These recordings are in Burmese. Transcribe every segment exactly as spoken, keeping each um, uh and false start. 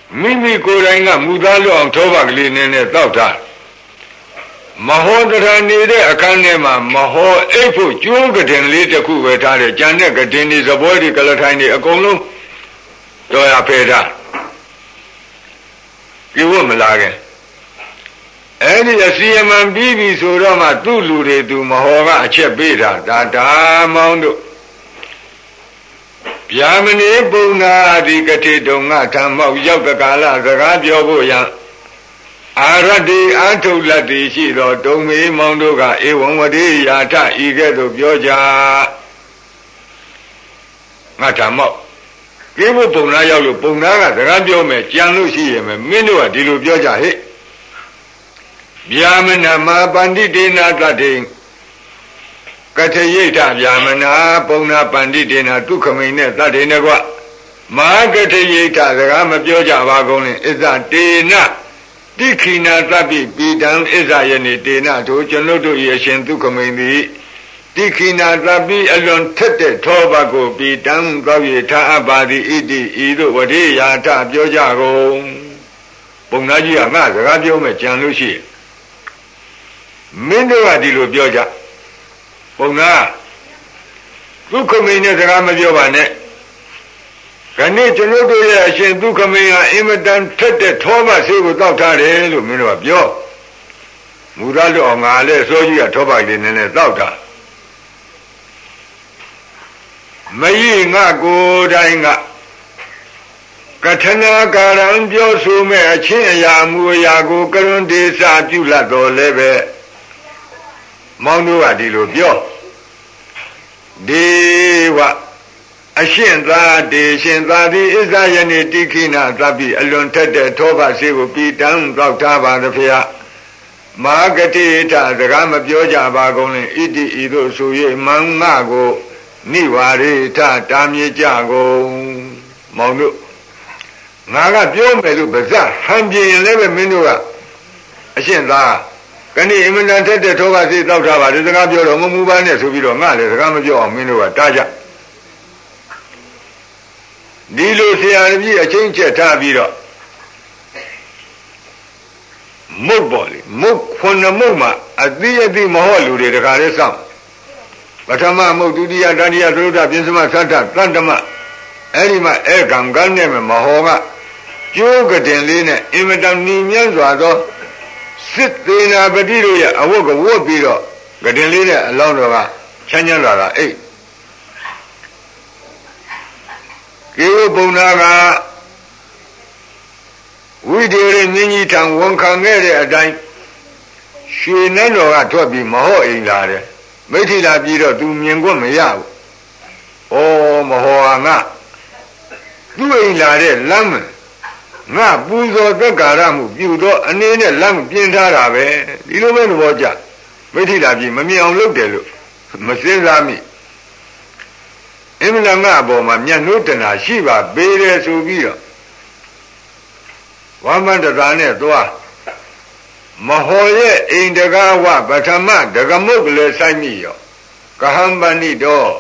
မိမိကိုယ်တိုင်ကမူသားလွတ်အောင်ထောပါကလေးနဲ့နဲ့တောက်တာမဟောတရနေတဲ့အခန်းထဲမှာမဟောအိတ်ဖို့ကျိုးကတင်လေးတစ်ခုပဲထားတယ်ကြံတဲ့ကတင်ဒီသဘောဒီကလထိုင်းဒီအကုန်လုံးတော်ရဖဲတာဒီဝတ်မလာခင်အဲ့ဒီအစီအမံပြီးပြီဆိုတော့မှသူ့လူတွေသူမဟောကအချက်ပေးတာဒါဒါမောင်းတို့ဗျာမဏိပုံနာဒီကတိတုံငါထံမောက်ရောက်တကာလစကားပြောဖို့ရန်အာရတိအာထုလတ်တိရှိတော်ဒုံမေမောင်တို့ကဧဝံဝတိယာထဤကဲ့သို့ပြောကြငါထံမောက်ဒီဘုပုံနာရောက်လို့ပုံနာကစကားပြောမယ်ကြံလို့ရှိရင်မင်းတို့ကဒီလိုပြောကြဟဲ့ဗျာမဏမပန္တိတေနာတတေကထရိဋ္ဌဗျာမဏပုံနာပန္တိတေနာဒုက္ခမိန်နဲ့တတေနကွမဟာကထရိဋ္ဌစကားမပြောကြပါကုန်နဲ့အစ္ဆတေနတိခိနာသဗ္ဗိပိတံအစ္ဆယနေ့တေနတို့ကျွန်ုပ်တို့ရဲ့ရှင်ဒုက္ခမိန်သည်တိခိနာသဗ္ဗိအလွန်ထက်တဲ့ထောဘကိုပိတံသောရထားအပ်ပါသည်ဣတိဤသို့ဝတိယာထပြောကြကုန်ပုံနာကြီးကငါစကားပြောမယ်ကြံလို့ရှိရင်မင်းတို့ကဒီလိုပြောကြပုံနာဒုက္ခမိန်နဲ့စကားမပြောပါနဲ့ခဏကျွန်ုပ်တို့ရဲ့အရှင်ဒုက္ခမိန်ဟာအင်မတန်ထက်တဲ့ထောမဆေးကိုတောက်ထားတယ်လို့မင်းတို့ကပြောမူရလို့အောင်ငါလည်းစိုးကြီးကထောပါလေးနည်းနည်းတောက်တာမယိငါကိုယ်တိုင်ကကထနာကာရံပြောဆိုမဲ့အချင်းအရာမူအရာကိုကရွန်ဒေသပြုလတ်တော်လည်းပဲမောင်တို့ကဒီလိုပြောဒေဝအရှင်သာတေရှင်သာတိဣဇယနေ့တိခိနာသဗ္ဗိအလွန်ထက်တဲ့ထောဘဆေးကိုပိတံတောက်ထားပါသဖေယမဟာကတိထစကားမပြောကြပါကုန်လေဣတိဤသို့ဆို၍မင်္ဂကိုနိဝါရိထတာမြေကြကုန်မောင်တို့ငါကပြောမယ်လို့ပါဇက်ဟန်ပြင်းလည်းပဲမင်းတို့ကအရှင်သာကနေ့အင်မတန်ထက်တဲ့ထောဘဆေးတောက်ထားပါဒီစကားပြောတော့မမူပါနဲ့ဆိုပြီးတော့ငါလည်းစကားမပြောအောင်မင်းတို့ကတားကြဒီလိုဆရာကြီးအချင်းချက်ထားပြီးတော့မုတ်ပေါ်လေမုတ်ခုနှစ်မုတ်မှာအတိအတိမဟုတ်လူတွေတခါလေးစောင့်ပထမမုတ်ဒုတိယတတိယသုတ္တပြင်းစမသတ္တသတ္တမအဲ့ဒီမှာအဲကံကန်းနဲ့မဟောကကျိုးကတင်လေးနဲ့အင်မတန်ညီမြတ်စွာသောစစ်သေးနာပတိတို့ရဲ့အဝတ်ကဝတ်ပြီးတော့ကတင်လေးနဲ့အလောင်းတော်ကချမ်းချမ်းလာတာအိတ်ကေဝပုံနာကဝိဒေရမြင်းကြီးထံဝန်ခံခဲ့တဲ့အတိုင်းရွှေနန်းတော်ကထွက်ပြီးမဟုတ်အိမ်လာတယ်မိထီလာပြီးတော့သူမြင်ခွင့်မရဘူးဩမဟောငါသူ့အိမ်လာတဲ့လမ်းငါပူဇော်သက်ကာရမှုပြုတော့အနေနဲ့လမ်းပြင်ထားတာပဲဒီလိုပဲသဘောကျမိထီလာပြီးမမြင်အောင်လုပ်တယ်လို့မစင်စားမိအင်္ဂလန်ကအပေါ်မှာမျက်နှိုးတနာရှိပါပေးတယ်ဆိုပြီးတော့ဝမ်းမန္တရာနဲ့သွားမဟောရဲ့အိမ်တကားဝပထမဒဂမုတ်ကလေးဆိုင်မိရောကဟံပဏိတော်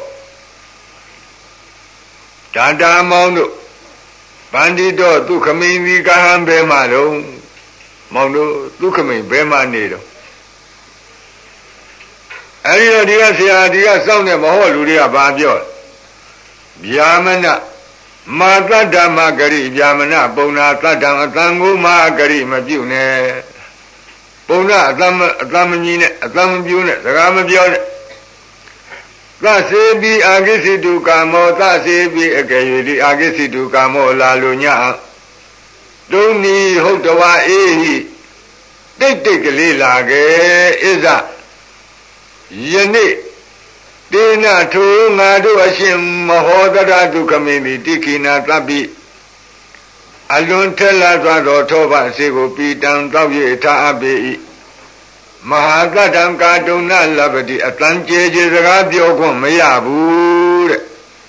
ဒါတာမောင်တို့ပန္တိတော်ဒုက္ခမိန်ဒီကဟံဘဲမှာတော့မောင်တို့ဒုက္ခမိန်ဘဲမှာနေတော့အဲဒီတော့ဒီကဆရာဒီကစောင့်တဲ့မဟောလူတွေကဘာပြောဗျာမဏမာတ္တမဂရိဗျာမဏပုံနာတတ္တံအတန်ကိုမာဂရိမပြုတ်နဲ့ပုံနာအတန်အတန်မကြီးနဲ့အတန်မပြုတ်နဲ့စကားမပြောနဲ့သစေပိအာဂိစိတုကာမောသစေပိအကေယတိအာဂိစိတုကာမောလာလူညတုံနီဟုတ်တဝါအေဟိတိတ်တိတ်ကလေးလာခဲ့ဣဇယနေ့တေနထိုငါတို့အရှင်မဟောတရဒုက္ခမိန်တိခိနာသဗ္ဗိအလွန်ထက်လာသောထောဘဆေကိုပိတံတောက်ရထားအပ်ပေ၏မဟာသတ္တံကာတုဏလပတိအတန်ကျေကျေစကားပြောခွင့်မရဘူးတဲ့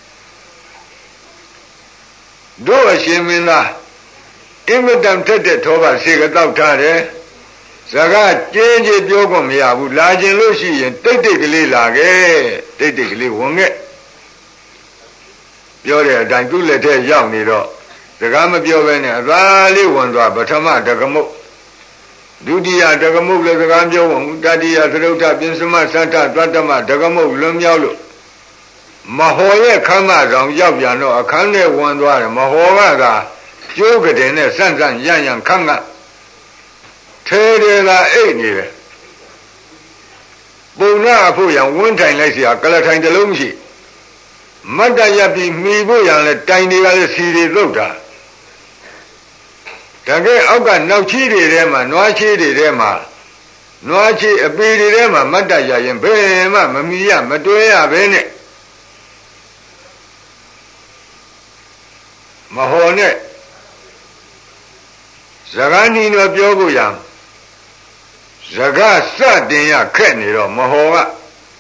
တို့အရှင်မင်းသားအင်မတန်ထက်တဲ့ထောဘဆေကတောက်ထားတယ်စကားကျင်းကျပြောခွင့်မရဘူးလာခြင်းလို့ရှိရင်တိတ်တိတ်ကလေးလာခဲ့တိတ်တိတ်ကလေးဝင်ခဲ့ပြောတဲ့အတိုင်းသူ့လက်ထဲရောက်နေတော့ Dagama Piovene, Rally one Batama, Dagamo, Dudia, Dagamo, the Gamjo, Dadia, Trota, Pinsuma, Santa, Tratama, Dagamo, Lumyalu, Mahoya Kama, Yaviano, Akane, one Dwara, Mahora, Jogadene, Sansan, Yan Kanga, Tedela, eight. Bona Puyan, one time Lasia, Galatine the Lumshi. Madayabi, Miboyan, a tiny City Lota. Tage Oga, no cheated Emma, no cheated Emma. No cheat a beady Emma, Madaya, and Bema, Mamia, Madoya, Bene. Mahone Zagani no Biogoyam. Zaga Sadinya Keniro, Mahova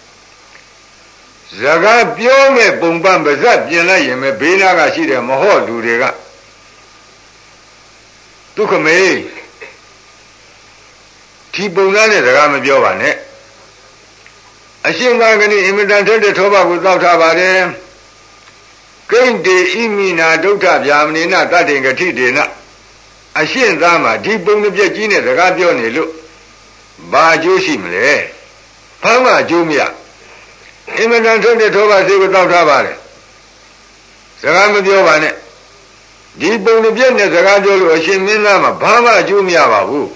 Zaga Biome Bumbam Bazat, Yenayim, Binaga Shida, Maho, Dudega Tukame Tibunane, the Rama Biovane. I see Magani imitated the Toba without Abade. Going to Imina, Dota Yamina, that ain't a Tidina. I see Zama, Tibun the Virginia, the Gabioni look. Ba Joshimle, Pama Jumia. Immigrant the Toba say without Havare. Sagama Giovane. Deep on the Vienna, the Rajo, Shimina, Pama Jumia Babu.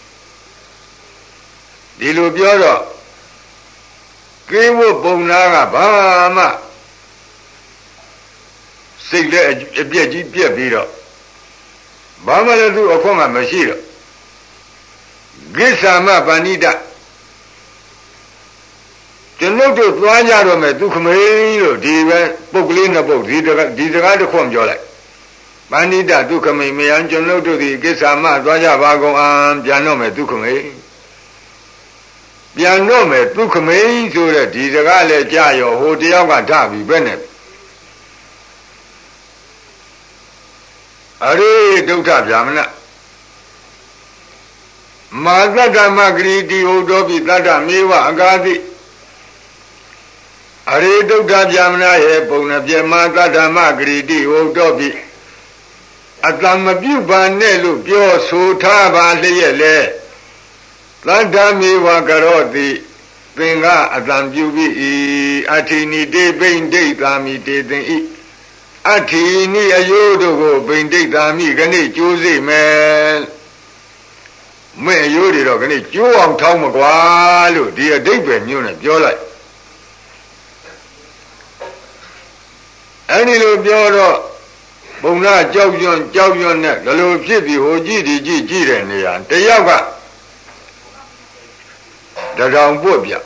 Dilubioro. Kiwo Bonaga, Bama. Sigla a Biaji Biro. Bama do a Konga Mashiro. Gisama Banida. The note of Rajaro, Ducamino, Diva, Boglina Book, Dizaga Conjola. Banida, Ducame, me and Jono to the Gisama, Raja Vago, and Pianome, Ducame. Pianome, Ducame, to the Dizagale Jayo, Hotiaga Tabi, Bennett. Are Doctor Jamana. Mazada Magridi Odobi Dada Miwa Agadi Are Doctor Jamna Hebona Mazada Magridi Odobi Atamabuba Nelu Pio Sutaba Lele Dada Miwa Garodi Binga Atambubi Atini de Bain de Dami de Atini Ayodo Bain de Dami Gani Jose man. May you did organic, you on Tom Magualo, dear David unit, you're like any little Bioro Bona Jovion, Jovion neck, the little Jippy who G D G G and the Yaga the round Bobia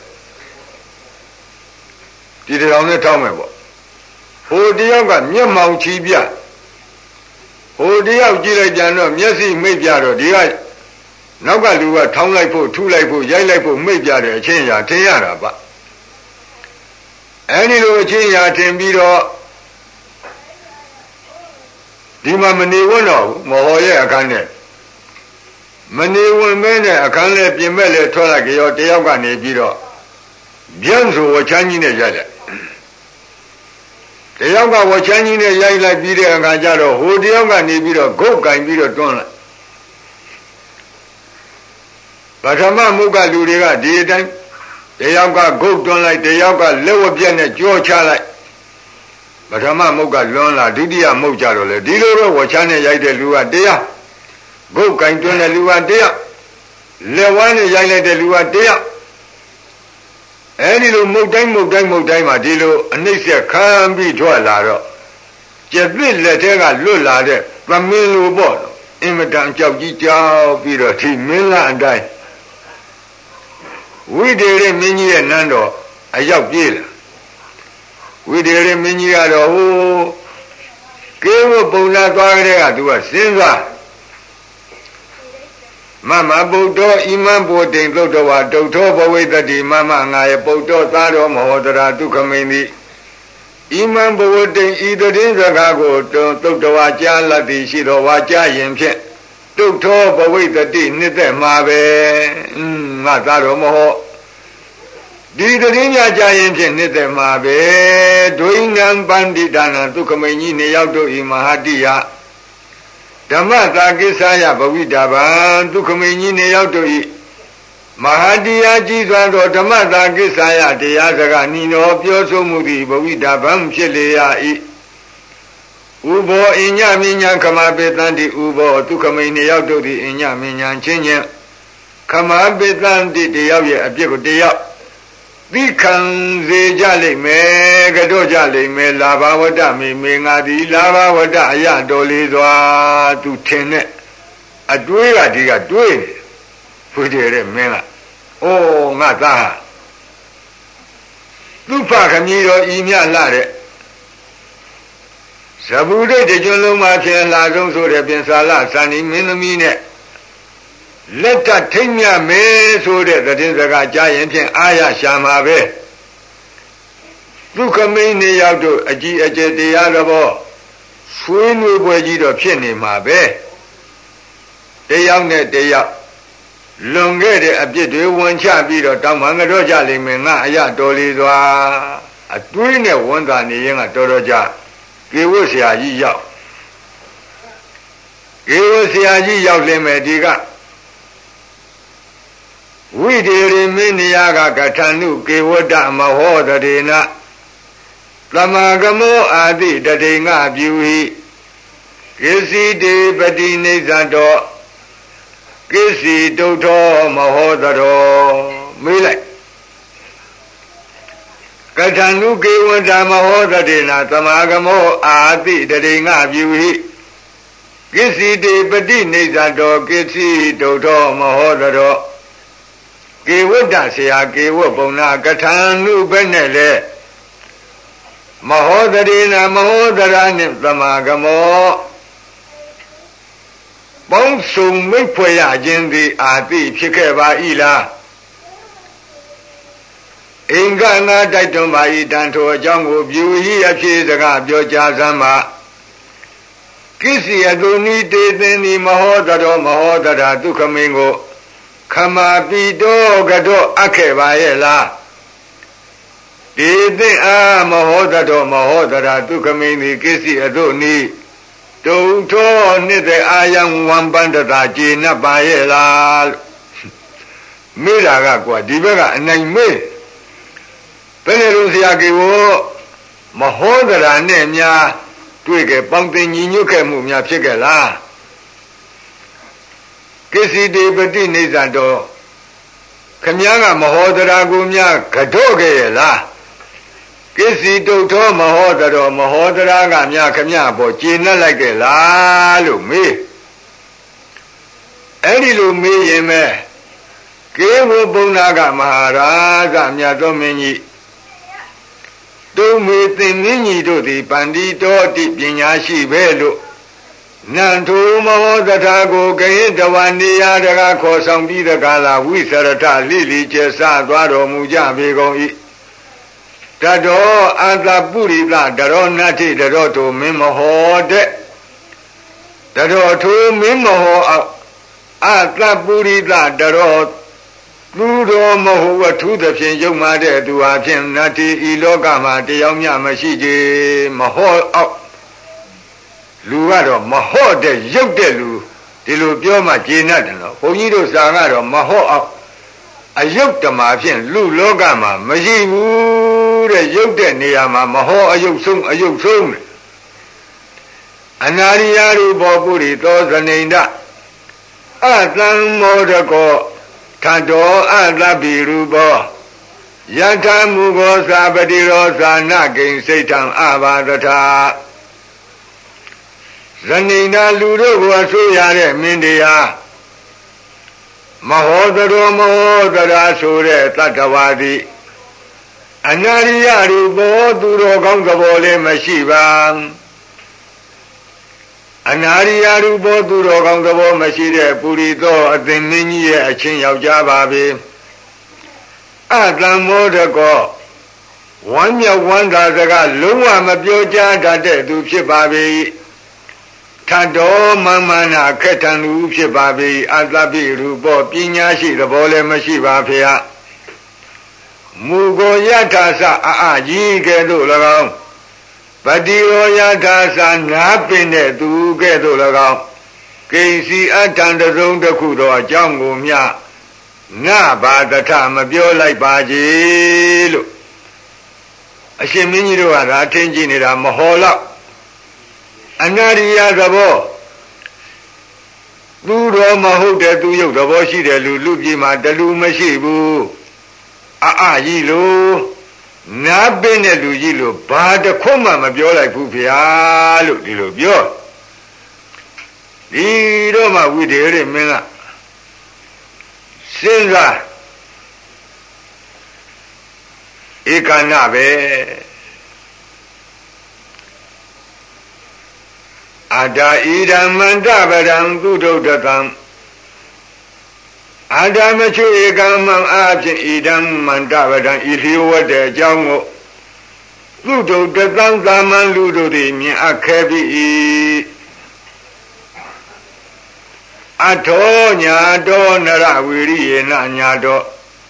did it on the Tomabo. Who the Yaga, Yamau Chibia? Who the Yaga, Messi, Maybiaro, the eye. Naga do a town like two like Yay like maybe a change a Tiara. Any little change a Timbiro Dima Mani Wono, Mohoya Kane. Mani one man a canle Pimele Tolaki or Tiagani Biro. Bianzo were changing a yellow. The Yaga were changing a yay like Bida and Gajaro, who the Yaga Nibiro, go kind Biro Donna. But Ama Muga Luriga did them. The Yaga go down like the Yaga lower Biana George like. But Ama Muga Lona, Didia Mojaro, Dilo, Wachane Yade Lua Dea. Go kind to the Lua Dea. Lewane Yale de Lua Dea. Any little Modang Modang Modang Dilo, and they say, can't be to a laro. Just build the Tega Lula there, from Milu Bono. Imitan Chowji Chow, Peter T. Miller and die. We did a mini and Nando, a young deal. We did a mini at a whole. Give a bona guardia to a silver. Mamma Bodo, Imam Botin, Lotowa, Dotoba with the Mamma and I, Bodo, Tado, Mohodra, to come in the Imam Botin, either in the Gago, Dotowa, Jala, the Shido, Waja, Dotoba with the Din, Nite Mabe, Mataro Moho. Did the Rinya Giant, Nite Mabe, doing and bandit, and to come in the Yauto Imahadia. ဓမ္မသာကိစ္စယဘဝိတာဗံဒုက္ခမိန်ကြီးနေရောက်တို့၏မဟာတရားကြီးစွာသောဓမ္မသာကိစ္စယတရားစကားနိနောပြောဆိုမှုသည်ဘဝိတာဗံဖြစ်လေရ၏ဥဘောအညမဉ္ဇခမပေတံတိဥဘောဒုက္ခမိန်နေရောက်တို့သည်အညမဉ္ဇချင်းချင်းခမပေတံတိတရားရဲ့အပြစ်ကိုတရားသိခံစေကြလိမ့်မယ်ကတော့ကြလိမ့်မယ်လာဘဝတ္တမေမေငါသည်လာဘဝတ္တအရတော်လေးစွာသူထင်တဲ့အတွေးကဒီကတွေးနေဘုရားရဲ့မင်းကအိုးငါသားဟာသူ့ဖခမီးတော်ဤမြလှတဲ့ဇဗုဒ္ဓတကျွန်းလုံးမှာဖြစ်လာဆုံးဆိုတဲ့ပြင်စာလဇာနီမင်းသမီးနဲ့လက်တထိမ့်မြမယ်ဆိုတဲ့သတင်းစကားကြားရင်ဖြင့်အာရရှာမှာပဲဒုက္ခမိန်နေရောက်တော့အကြီးအကျယ်တရားတော်ဆွေးနွေးပွဲကြီးတော့ဖြစ်နေမှာပဲတယောက်နဲ့တယောက်လွန်ခဲ့တဲ့အပြစ်တွေဝန်ချပြီးတော့တောင်းပန်ကြတော့ကြလိမ့်မယ်ငါအရတော်လေးစွာအတွေးနဲ့ဝန်သာနေရင်ကတော်တော်ကြကေဝတ်ဆရာကြီးရောက်ကေဝတ်ဆရာကြီးရောက်လင်းမယ်ဒီကဝိတေရိမင်းနိယကကထဏုကေဝတ္တမဟောတရေနသမာကမောအာတိတတိငါပြုဟိကိစီတေပတိနေဇတောကိစီတုထောမဟောတရောမေးလိုက်ကထဏုကေဝတ္တမဟောတရေနသမာကမောအာတိတတိငါပြုဟိကိစီတေပတိနေဇတောကိစီတုထောမဟောတရောကေဝတ္တဆရာကေဝတ်ပုံနာကထံလူပဲနဲ့လေမဟောတရေနာမဟောတရာနှင့်သမာကမောပေါင်းစုံမိတ်ဖွဲ့ရခြင်းသည်အာတိဖြစ်ခဲ့ပါ၏လားအင်္ဂနာတိုက်တွန်းပါ၏တန်ထိုအကြောင်းကိုပြုဟိအဖြစ်စကားပြောကြားစမ်းပါကိစီယတုနိတေသင်သည်မဟောတရောမဟောတရာဒုက္ခမင်းကိုခမပိတောကတော့အပ်ခဲ့ပါရဲ့လားဒီသိအားမဟောတတော်မဟောတရာဒုက္ခမိန်သည်ကိစီအတို့နိတုံထောနှစ်တဲ့အာယံဝံပန္တတာကျေနပ်ပါရဲ့လားမိတာကကွာဒီဘက်ကအနိုင်မေးဘယ်လိုဆရာကြီးကိုမဟောတရာနဲ့များတွေ့ကြပေါင်းတင်ညီညွတ်ခဲ့မှုများဖြစ်ကြလားကိစီတေပတိနေဇတောခမည်းကမဟောတရာကိုများကတော့ခဲ့ရဲ့လားကိစီတုတ်သောမဟောတရောမဟောတရာကများခမည်းပေါ်ကျေနပ်လိုက်ခဲ့လားလို့မေးအဲ့ဒီလိုမေးရင်ပဲကေဝပုံနာကမဟာရာဇမြတ်သောမင်းကြီးတုံးမေသင်မင်းကြီးတို့သည်ပန္တိတောတိပညာရှိပဲလို့နန္ထုမဟောတထာကိုကဟိတဝနေယတကခေါ်ဆောင်ပြီးတကလာဝိသရထလိလိကျဆသွားတော်မူကြပေကုန်၏တတော်အတ္တပုရိသတရောနတ္ထိတရောထိုမင်းမဟောတဲ့တတော်ထိုမင်းမဟောအတ္တပုရိသတရောသူတော်မဟုတ်ဝထုသဖြင့်ယုံမာတဲ့သူဟာဖြင့်နတ္ထိဤလောကမှာတရားမျှမရှိကြမဟောအောက်လူကတော့မဟော့တဲ့ရုပ်တဲ့လူဒီလိုပြောမှကျေနပ်တယ်နော်ဘုန်းကြီးတို့စာကတော့မဟော့အောင်အယုတ်တမာဖြင့်လူလောကမှာမရှိဘူးတဲ့ရုပ်တဲ့နေရာမှာမဟောအယုတ်ဆုံးအယုတ်ဆုံးအနာရိယရူပောပုရိသောဇနိန္ဒအသံမောဒကောထတောအသဗ္ဗိရူပောယထာမူကောသာပတိရောသာနကိဉ္စိတ်ထံအဘာတထာဇနိန္ဒလူတို့ကိုအဆိုးရတဲ့မင်းတရားမဟောတရောမဟောတရာဆိုတဲ့တတ္တဝါတိအနာရိယရူပောသူတော်ကောင်းသဘောလေးမရှိပါအနာရိယရူပောသူတော်ကောင်းသဘောမရှိတဲ့ပုရိသောအသင်မင်းကြီးရဲ့အချင်းယောက်ျားပါပဲအတံမောဒကောဝမ်းမြောက်ဝမ်းသာစကားလုံးဝမပြောကြတတ်တဲ့သူဖြစ်ပါပေထတော်မမနာခက်ထန်လူဖြစ်ပါပေအတ္တပိရူပောပညာရှိသဘောလည်းမရှိပါဖေဟာမူကိုယထာသအာအကြီးကဲ့သို့၎င်းပတိရောယထာသနာပင်တဲ့သူကဲ့သို့၎င်းကိစီအတန်တစုံတစ်ခုသောအကြောင်းကိုမြငါဘာတထမပြောလိုက်ပါကြီးလို့အရှင်မင်းကြီးတို့ကဒါထင်ကြည့်နေတာမဟောလောက်အနာရိယသဘောသူတော်မဟုတ်တဲ့သူရုပ်သဘောရှိတဲ့လူလူပြည်မှာတလူမရှိဘူးအာအာကြီးလို့နားပင်းတဲ့လူကြီးလို့ဘာတစ်ခွမှမပြောလိုက်ဘူးဗျာလို့ဒီလိုပြောဒီတော့မှဝိဒေရမင်းကစဉ်းစားဧကနာပဲအာဒါဣဒံမန္တပရံသုဒုဒကံအာဒါမချွေကံမံအာဖြင့်ဣဒံမန္တပရံဤလျောဝတ်တဲ့အကြောင်းကိုသုဒုဒကံသာမန်လူတို့သည်မြင်အပ်ခဲ့ပြီအထောညာတော်နရဝိရိယေနညာတော်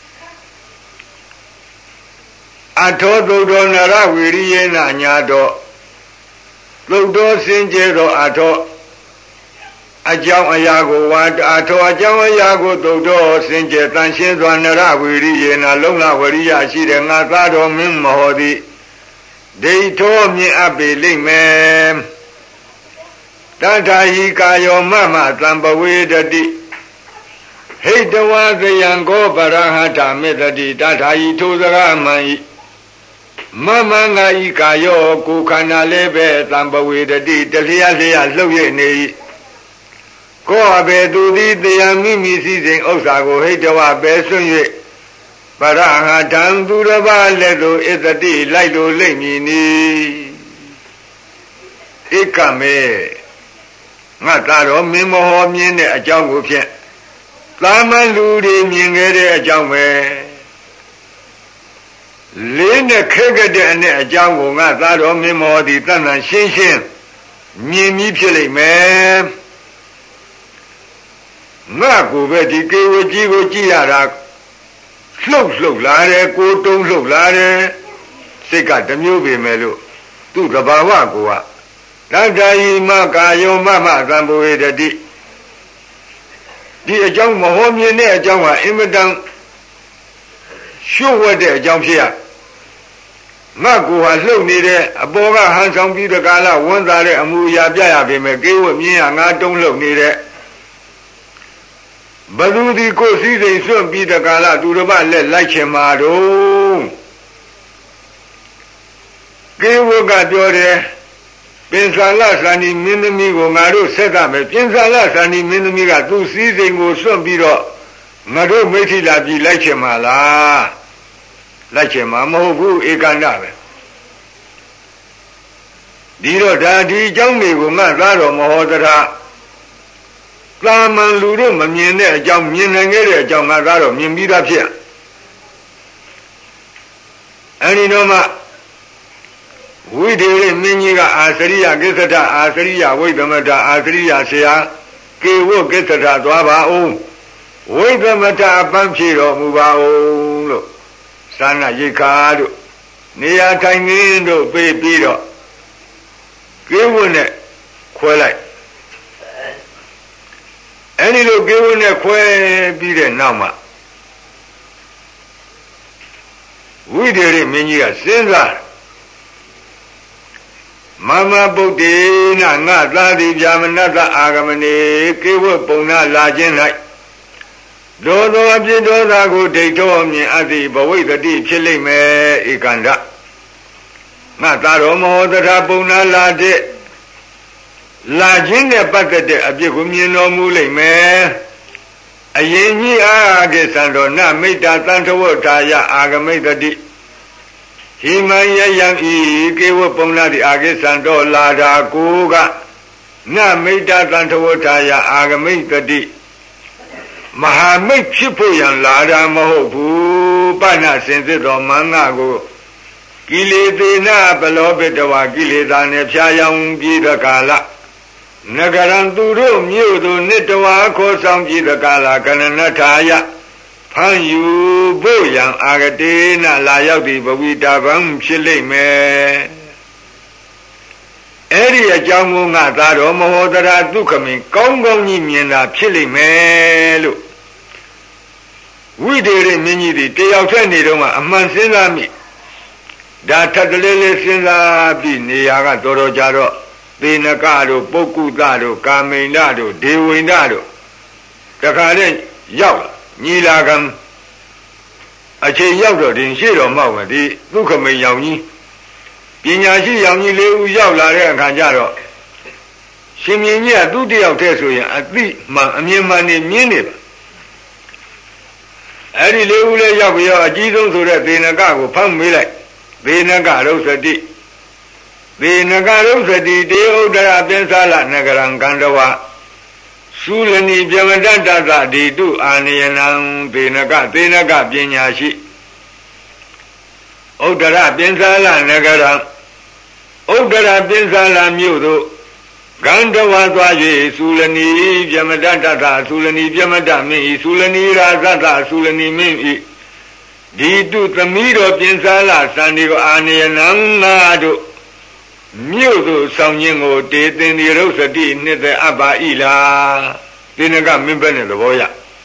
အထောသုဒ္ဓနရဝိရိယေနညာတော်သုဒ္ဓစင်ကြယ်တော်အထောအကြောင်းအရာကိုဝါအထောအကြောင်းအရာကိုသုဒ္ဓစင်ကြယ်တန်ရှင်းစွာနရဝိရိယေနလုံးလဝရိယရှိတဲ့ငါသားတော်မင်းမဟောသည်ဒိဋ္ဌောမြင်အပ်ပေလိမ့်မယ်တထာဟိကာယောမမသံပဝေတတိဟိတဝသယံကောပရဟတမေတတိတထာဟိထိုစကားမှန်ဤမမငါဤကာယောကိုခန္ဓာလေးပဲသံပဝေတတိတလျာလျာလှုပ်ရနေ၏ကိုအဘေသူသည်တရားမိမိစည်းစိမ်ဥစ္စာကိုဟိတဝပဲဆွံ့၍ပရဟတံသူတစ်ပါးလက်သို့ဣတတိလိုက်လိုလိမ့်မည်နီဧကမေငါသာတော်မင်းမဟောမြင်တဲ့အကြောင်းကိုဖြင့်သာမန်လူတွေမြင်ခဲ့တဲ့အကြောင်းပဲလေးနဲ့ခက်ခဲ့တဲ့အနဲ့အကြောင်းကိုငါသာတော်မင်းမဟောသည်တန်တန်ရှင်းရှင်းမြင်ပြီးဖြစ်လိမ့်မယ်ငါကိုပဲဒီကေဝကြီးကိုကြည့်ရတာလှုပ်လှုပ်လာတယ်ကိုတုံးလှုပ်လာတယ်စိတ်ကတမျိုးပဲမယ်လို့သူ့သဘာဝကိုကတထာယိမကာယောမမသံဘဝေတတိဒီအကြောင်းမဟောမြင်တဲ့အကြောင်းဟာအင်မတန်ရှုပ်ဝတ်တဲ့အကြောင်းဖြစ်ရငါကိုဟာလှုပ်နေတဲ့အပေါ်ကဟန်ဆောင်ပြီးတဲ့ကာလဝန်သားတဲ့အမူအရာပြရပေမဲ့ကေဝမြင်ရငါတုံးလှုပ်နေတဲ့ဘသူဒီကိုစည်းစိမ်စွန့်ပြီးတဲ့ကာလသူတစ်ပါးလက်လိုက်ချင်မှာတော့ကေဝကပြောတယ်ပင်စာလသန္ဒီမင်းသမီးကိုငါတို့ဆက်တာမယ်ပင်စာလသန္ဒီမင်းသမီးကသူ့စည်းစိမ်ကိုစွန့်ပြီးတော့ငါတို့မိထိလာပြီးလိုက်ချင်မှာလားလိုက်ချင်မှာမဟုတ်ဘူးဧကန္တပဲဒီတော့ဒါဒီအကြောင်းတွေကိုငါသားတော်မဟောတရာသာမန်လူတို့မမြင်တဲ့အကြောင်းမြင်နိုင်ခဲ့တဲ့အကြောင်းငါသားတော်မြင်ပြီးသားဖြစ်အဲဒီတော့မှဝိဒေရမင်းကြီးကအာစရိယကိစ္စထအာစရိယဝိသမထအာစရိယဆရာကေဝကိစ္စထသွားပါဦးဝိသမထအပန်းဖြေတော်မူပါဦးလို့သာနာရိခာတို့နေရာထိုင်ခင်းတို့ပေးပြီးတော့ကေဝနဲ့ခွဲလိုက်အဲဒီလိုကေဝနဲ့ခွဲပြီးတဲ့နောက်မှာဝိဒေရမင်းကြီးကစဉ်းစားမမဗုဒ္ဓေနငါသာတိဗျာမနတအာဂမနေကေဝပုံနာလာခြင်း၌ဒေါသောအပြစ်ဒေါသကိုဒိဋ္ဌောမြင်အပ်သည့်ဘဝိတတိဖြစ်လိမ့်မယ်ဧကန္တငါသာတော်မောတထာပုံနာလာတဲ့လာခြင်းနဲ့ပတ်သက်တဲ့အပြစ်ကိုမြင်တော်မူလိမ့်မယ်အရင်ကြီးအာဂေသံတော်နမိတ်တာတန်ထဝထာယအာဂမိတတိဟိမယယံဤကေဝပုံနာတိအာဂိသံတော်လာတာကိုကနမိတ်တာတန်ထဝထာယအာဂမိတတိမဟာမိတ်ဖြစ်ဖို့ရန်လာတာမဟုတ်ဘူးပဏစင်စစ်တော်မင်္ဂကိုကိလေသေနဘလောပိတဝါကိလေသာနဲ့ဖြာယောင်ပြီးတဲ့ကာလနဂရံသူတို့မြို့သို့နှစ်တဝါခေါ်ဆောင်ပြီးတဲ့ကာလကနနထာယဖန်ယူဖို့ရန်အာဂတေနလာရောက်သည့်ဘဝိတာဗံဖြစ်လိမ့်မယ်အဲ့ဒီအကြောင်းကိုငါသားတော်မဟောတရာဒုက္ခမင်းကောင်းကောင်းကြီးမြင်တာဖြစ်လိမ့်မယ်လို့ဝိတေရမင်းကြီးဒီတယောက်တည်းနေတော့မှအမှန်စဉ်းစားမိဒါထပ်တလေးလေးစဉ်းစားပြီးနေရာကတော်တော်ကြတော့သေနကတို့ပုဂ္ဂုတတို့ကာမိန်ဒတို့ဒေဝိန္ဒတို့တခါတည်းရောက်လာညီလာခံအချိန်ရောက်တော့ဒီရှိတော်မောက်မယ်ဒီဒုက္ခမိန်ရောင်ကြီးပညာရှိရောင်ကြီးလေးဦးရောက်လာတဲ့အခါကျတော့ရှင်မြင်းကြီးကသူ့တယောက်တည်းဆိုရင်အသိမှန်အမြင်မှန်နေမြင်နေပါအဲ့ဒီလေးဦးလေးရောက်ပြီးတော့အကြီးဆုံးဆိုတဲ့သေနကကိုဖမ်းမေးလိုက်သေနကရုပ်စတိသေနကရုပ်စတိတေဥဒ္ဒရာပင်္စလနဂရံကန္တဝသုလနိပြမတ္တတသဒိတုအာနယနံသေနကသေနကပညာရှိဥဒ္ဒရာပင်္စလနဂရံဥဒ္ဒရာပင်္စလမြို့သို့ကန္တဝသွား၍သုလနိပြမတ္တတသသုလနိပြမတ္တမင်းဤသုလနိရာသသသုလနိမင်းဤဒီတုသမီးတော်ပင်္စလစန္ဒီကိုအာနယနံနာတို့မြို့သို့ဆောင်ခြင်းကိုတေသင်ဒီရုပ်စတိနှစ်သက်အပ်ပါ၏လားသေနကမင်းပဲနဲ့သဘောရ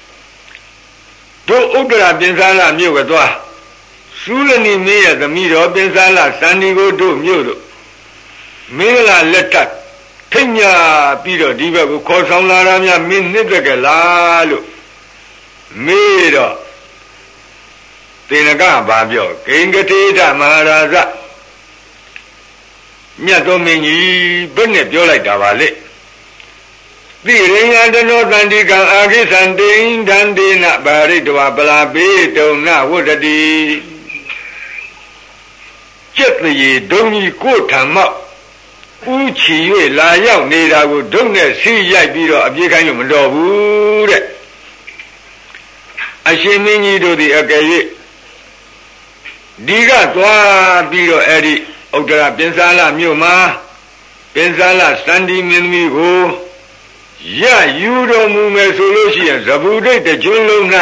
တို့ဥဒ္ဒရာပင်္စလမြို့ကသွားသုလနိမင်းရဲ့သမီးတော်ပင်္စလစန္ဒီကိုတို့မြို့သို့မင်းလာလက်ထပ်ထိတ်ညာပြီးတော့ဒီဘက်ကိုခေါ်ဆောင်လာတာများမင်းနှစ်သက်ကလားလို့မေးတော့သေနကဘာပြောဂိင်္ဂတိဒမဟာရာဇမြတ်သောမင်းကြီးဘယ်နဲ့ပြောလိုက်တာပါလဲသိရိယတနောတန္တိကံအာခိသံတိန်ဒန္တိနပါရိတဝပလာပေတုံနဝတ္တတိကျက်တရေဒုံကြီးကိုထံမောက်ဥချီ၍လာရောက်နေတာကိုဒုံနဲ့ဆီးရိုက်ပြီးတော့အပြေးခိုင်းလို့မတော်ဘူးတဲ့အရှင်မင်းကြီးတို့သည်အကယ်၍ဒီကသွားပြီးတော့အဲ့ဒီဥဒ္ဒရာပင်္စလမြို့မှာပင်္စလစန္ဒီမင်းသမီးကိုရယူတော်မူမယ်ဆိုလို့ရှိရင်ဇဗုဒိတ်တကျွန်းလုံး၌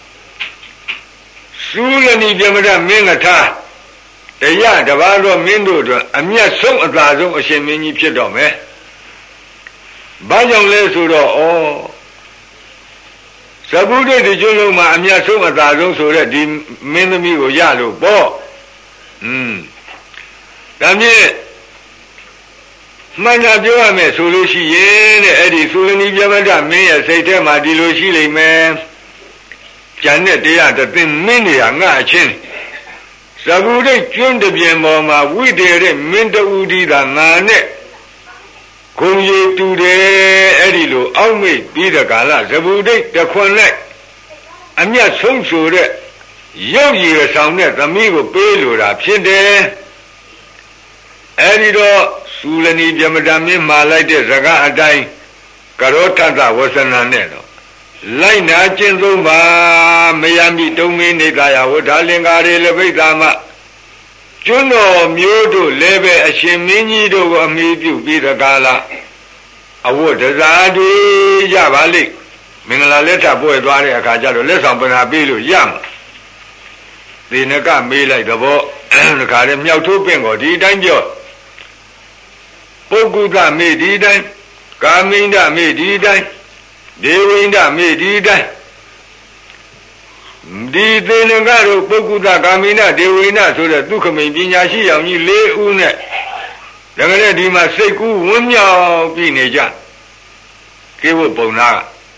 သုလနိပြမဒမင်းကထားတရားတပါးသောမင်းတို့အတွက်အမျက်ဆုံးအသာဆုံးအရှင်မင်းကြီးဖြစ်တော်မယ်။ဘာကြောင့်လဲဆိုတော့ဩဇဗုဒိတ်တကျွန်းလုံးမှာအမျက်ဆုံးအသာဆုံးဆိုတဲ့ဒီမင်းသမီးကိုရလို့ပေါ့။อืมဒါဖြင့်မှန်တာပြောရမယ်ဆိုလို့ရှိရင်တဲ့အဲ့ဒီသုလနိပြမဒ္ဒမင်းရဲ့စိတ်ထဲမှာဒီလိုရှိလိမ့်မယ်ကျန်တဲ့တရားတသိမင်းတွေကငါအချင်းဇဗုဒိတ်ကျွန်းတပြင်ပေါ်မှာဝိတေရမင်းတူဒီသာငါနဲ့ဂုံရီတူတယ်အဲ့ဒီလိုအောက်မိတ်ပြီးတဲ့ကာလဇဗုဒိတ်တခွန်လိုက်အမျက်ဆုံးဆိုတဲ့ရုပ်ရည်ဆောင်တဲ့သမီးကိုပေးလိုတာဖြစ်တယ်အဲ့ဒီတော့သုလနိပြမဒမင်းမှာလိုက်တဲ့ဇဂအတိုင်းကရောထသဝဆနနဲ့တော့လိုက်နာကျင့်သုံးပါမယံမိတုံမင်းနေတာယဝဋ္ဌလင်္ကာရေလပိတ်တာမကျွန်းတော်မျိုးတို့လည်းပဲအရှင်မင်းကြီးတို့ကိုအမိပြုပြီးတကားလားအဝတ်ဒဇာတွေရပါလိမ့်မင်္ဂလာလက်ထပ်ပွဲသွားတဲ့အခါကျတော့လက်ဆောင်ပနာပေးလို့ရမှာသေနကမေးလိုက်တော့တခါတည်းမြောက်ထိုးပင့်ကိုဒီတိုင်းပြောပုဂ္ဂုတမေဒီတိုင်းကာမိန္ဒမေဒီတိုင်းဒေဝိန္ဒမေဒီတိုင်းဒီသေနကတို့ပုဂ္ဂုတကာမိန္ဒဒေဝိန္ဒဆိုတဲ့ဒုက္ခမိန်ပညာရှိရောင်ကြီးလေးဦးနဲ့ဒါကြတဲ့ဒီမှာစိတ်ကူးဝန်းမြောက်ပြီးနေကြကေဝပုံနာ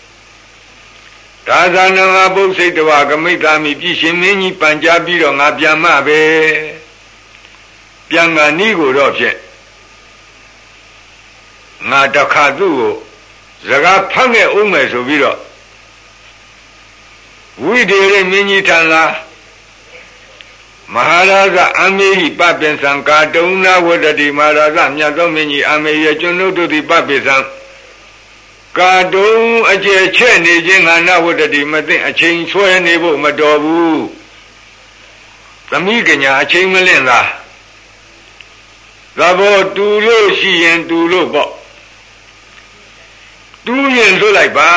ဒါသနငါပုစိတ်တဝကမိတ်သားမိပြည်ရှင်မင်းကြီးပန်ကြားပြီးတော့ငါပြန်မှပဲပြန်ကနီးကိုတော့ဖြင့်ငါတခါသူ့ကိုစကားဖတ်ခဲ့အောင်မယ်ဆိုပြီးတော့ဝိဒေရမင်းကြီးထံလာမဟာရာဇအမေဟိပပင်္စံကာတုံနာဝတ္တိမဟာရာဇမြတ်သောမင်းကြီးအမေရဲ့ကျွန်ုပ်တို့သည်ပပင်္စံကာတုံအကျယ်ချဲ့နေခြင်းငါနဝတ္တိမသိအချိန်ဆွဲနေဖို့မတော်ဘူးသမီးကညာအချိန်မလင့်လားသဘောတူလို့ရှိရင်တူလို့ပေါ့တူရင်လွတ်လိုက်ပါ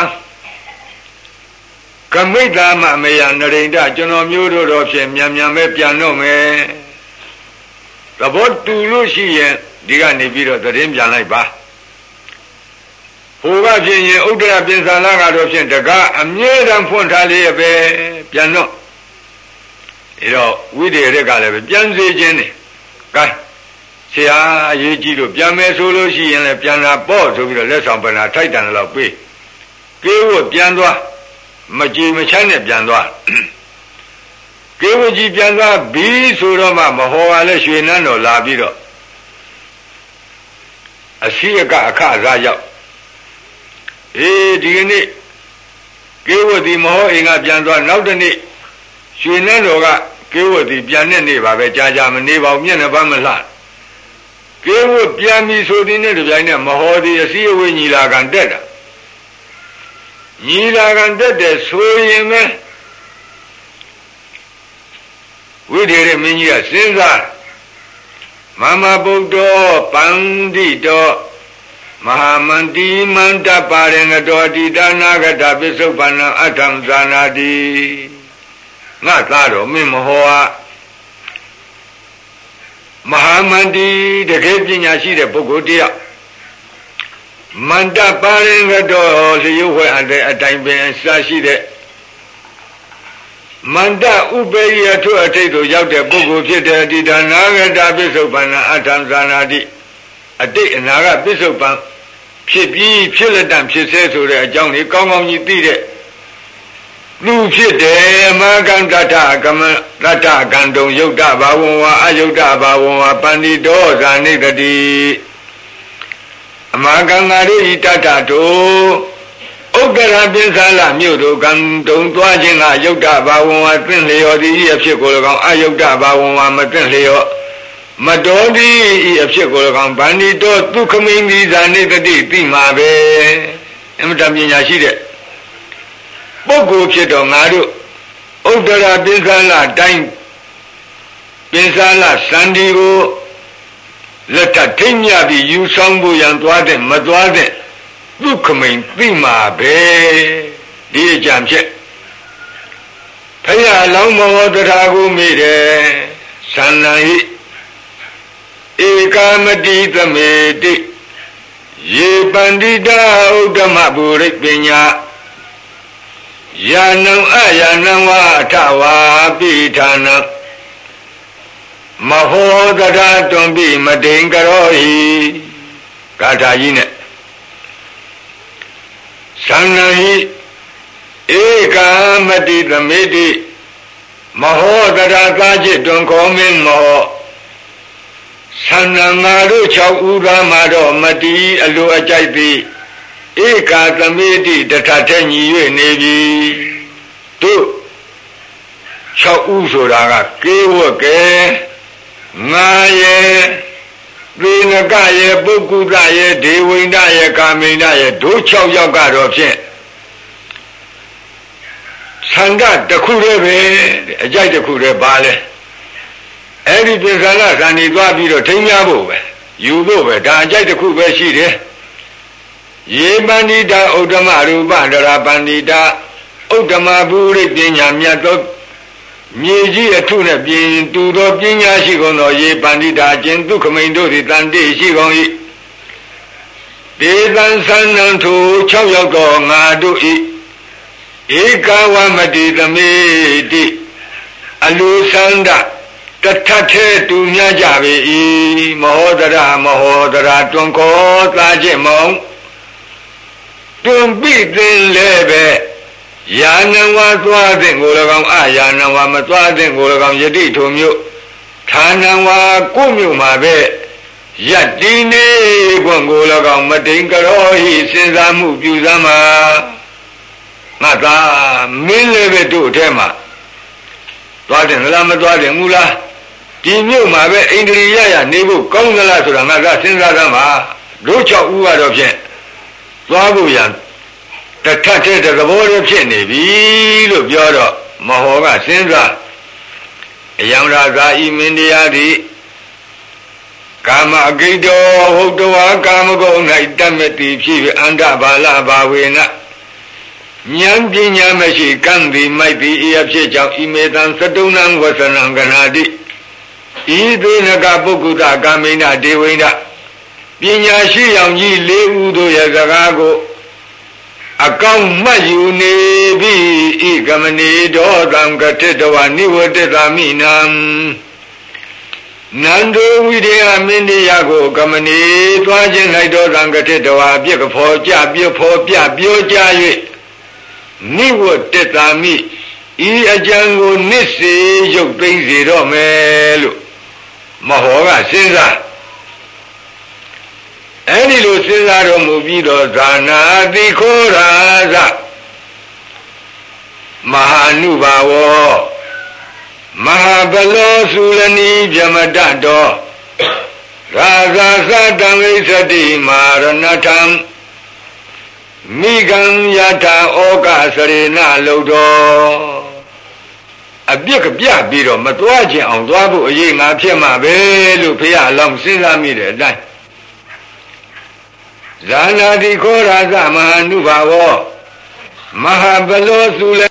ကမိတ်သားမမေယနရိန္ဒကျွန်တော်မျိုးတို့တော့ဖြင့်မြန်မြန်ပဲပြန်တော့မယ်သဘောတူလို့ရှိရင်ဒီကနေပြီးတော့သတင်းပြန်လိုက်ပါဟိုကဖြစ်ရင်ဥဒ္ဒရာပြင်စာလာကတော့ဖြင့်တကားအမြဲတမ်းဖွင့်ထားလေးပဲပြန်တော့အဲတော့ဝိဒေရကလည်းပဲပြန်စေခြင်းနေကဲဆရာအရေးကြီးလို့ပြန်မယ်ဆိုလို့ရှိရင်လည်းပြန်လာပေါ့ဆိုပြီးတော့လက်ဆောင်ပဏာထိုက်တန်တော့ပေးကေဝပြန်သွားမကြည်မချမ်းနဲ့ပြန်သွားကေဝကြီးပြန်သွားပြီးဆိုတော့မှမဟောရလဲရွှေနန်းတော်လာပြီးတော့အစီအကအခအစားရောက်အေးဒီကနေ့ကေဝတိမဟောအိမ်ကပြန်သွားနောက်တနေ့ရွှေနန်းတော်ကကေဝတိပြန်တဲ့နေ့ပါပဲကြာကြာမနေပါဘူးမျက်နှာပန်းမလှကေဝပြန်ပြီဆိုတဲ့နေ့တပြိုင်နက်မဟောသည်အစည်းအဝေးညီလာခံတက်တာညီလာခံတက်တဲ့ဆိုရင်ပဲဝိဓေရမင်းကြီးကစဉ်းစားမမဗုဒ္ဓပန္တိတောမဟာမန္တိမန္တပါရဏတောတိတနာဂတပစ္စုပ္ပန္နအထံဇာနာတိငါသားတော်မင်းမဟောဟာမဟာမန္တိတကယ်ပညာရှိတဲ့ပုဂ္ဂိုလ်တယောက်မန္တပါရဏတောလျှို့ဝှဲအတဲ့အတိုင်းပင်စရှိတဲ့မန္တဥပေယထုအထိတ်တို့ရောက်တဲ့ပုဂ္ဂိုလ်ဖြစ်တဲ့ဒီဒါနာဂတပစ္စုပ္ပန္နအထံဇာနာတိအတိတ်အနာဂတ်ပစ္စုပ္ပန်ဖြစ်ပြီးဖြစ်လက်တံဖြစ်ဆဲဆိုတဲ့အကြောင်းလေးကောင်းကောင်းကြီးသိတဲ့လူဖြစ်တယ်မကံတတကမတတကံတုံယုတ်တဘာဝံဝါအယုတ်တဘာဝံဝါပန္တိတောဇာနိတတိအမကံငါတို့ဤတတတို့ဥက္ကရာပိသလမြို့တို့ကံတုံသွားခြင်းကယုတ်တဘာဝံဝါသင်လျော်သည်ဤအဖြစ်ကို၎င်းအယုတ်တဘာဝံဝါမသင်လျော်မတော်သည်ဤအဖြစ်ကို၎င်းဗန္ဒီတောဒုက္ခမိန်ဒီဇာနိတတိသိမှာပဲအမတပညာရှိတဲ့ပုဂ္ဂိုလ်ဖြစ်တော့ငါတို့ဥဒ္ဒရာပိသလတိုင်းပိသလစန္ဒီကိုလက်ထထိမ့်မြပြီးယူဆောင်ဖို့ရန်သွားတဲ့မသွားတဲ့ဒုက္ခမိန်သိမှာပဲဒီအကြံဖြစ်ဖယားလောင်းမောတရားကိုမိတယ်သန္နဟိဧကာမတိသမေတိယေပန္တိတာဥဒ္ဓမဘူရိပညာယာနံအယာနံဝါထဝါပိဌာနံမဟောတရာတွန်ပိမတိန်ကရောဟိဂါထာကြီးနဲ့သန္နဟိဧကာမတိသမေတိမဟောတရာသာจิตတွန်ခေါ်မင်းမောသန္နငါတို့၆ဦးသားမှာတော့မတိအလိုအကြိုက်သည်ဧကာသမေတိတထထညီ၍နေပြီတို့၆ဦးဆိုတာကကေဝကဲငါရဲ့သေနကရဲ့ပုဂ္ဂုတရဲ့ဒေဝိန္ဒရဲ့ကာမိန္ဒရဲ့တို့၆ယောက်ကတော့ဖြင့်သံဃတစ်ခုတည်းပဲအကြိုက်တစ်ခုတည်းပါလဲအဲ့ဒီပိဿာလဇန်ဒီသွားပြီးတော့ထိမ်းများဖို့ပဲယူဖို့ပဲဒါအကြိုက်တစ်ခုပဲရှိတယ်ယေပန္တိတာဥဒ္ဓမရူပန္တရာပန္တိတာဥဒ္ဓမဘူရိပညာမြတ်သောမြေကြီးအထုနဲ့ပြင်တူသောပညာရှိကုန်သောယေပန္တိတာကျင်ဒုက္ခမိန်တို့သည်တန်တိရှိကုန်၏ဒေသံသန္နံထု၆ယောက်သောငါတို့၏ဧကဝမတိသမေတိအလူသန္ဒတထထဲတူများကြပေ၏မဟောတရမဟောတရတွန်ခေါ်သာခြင်းမောင်တွန်ပိသင်လည်းပဲယာနဝါသွားတဲ့ကို၎င်းအာယာနဝါမသွားတဲ့ကို၎င်းယတိထုံမြို့ဌာနဝါကိုမြို့မှာပဲယတ္တိနေကွန်ကို၎င်းမတိန်ကရောဟိစဉ်းစားမှုပြုစမ်းမှာငါသာမင်းလည်းပဲတို့အထဲမှာသွားတယ်လားမသွားတယ်မူလားဒီမြို့မှာပဲအိန္ဒြိယရနေဖို့ကောင်းသလားဆိုတာငါကစဉ်းစားသမ်းပါတို့၆ဦးကတော့ဖြင့်သွားဖို့ရန်တထတဲ့သဘောတည်းဖြစ်နေပြီလို့ပြောတော့မဟောကစဉ်းစားအယံရာဇာဤမင်းတရားသည်ကာမအကိတောဟုတ်တဝါကာမဂုဏ်၌တတ်မတိဖြစ်အန္တဘာလဘာဝေနဉာဏ်ပညာမရှိကံသည်မိုက်သည်အဖြစ်ကြောင့်ဤမေတံသတုဏံဝဆနံကနာတိဤသေနကပုဂ္ဂုတကာမိနဒေဝိန္ဒပညာရှိအောင်ကြီးလေးဦးတို့ရဲ့စကားကိုအကောင်းမှတ်ယူနေပြီဤကမဏီဒောသံကတိတဝနိဝတ္တသမိနံနန္ဒဝိဒေယမင်းတရားကိုကမဏီသွားခြင်းလိုက်ဒောသံကတိတဝပြက်ကဖော်ကြပြဖော်ပြပြောကြ၍နိဝတ္တသမိဤအကြံကိုနစ်စေရုပ်သိမ်းစေတော့မယ်လို့မဟောကစဉ်းစားအဲ့ဒီလိုစဉ်းစားတော်မူပြီးတော့ဇာနာတိခောရာဇမဟာနုဘာဝမဟာဘလောသုလနီဗြမတတောရာဇာသတံဝိသတိမာရဏထံမိဂံယထာဩကစရေနလုတော်အပြစ်ကပြပြီးတော့မသွားခြင်းအောင်သွားဖို့အရေးငါဖြစ်မှာပဲလို့ဘုရားအလောင်းစဉ်းစားမိတဲ့အတိုင်းဇာနာတိခောရာဇမဟာနုဘာဝမဟာဘလောသုလ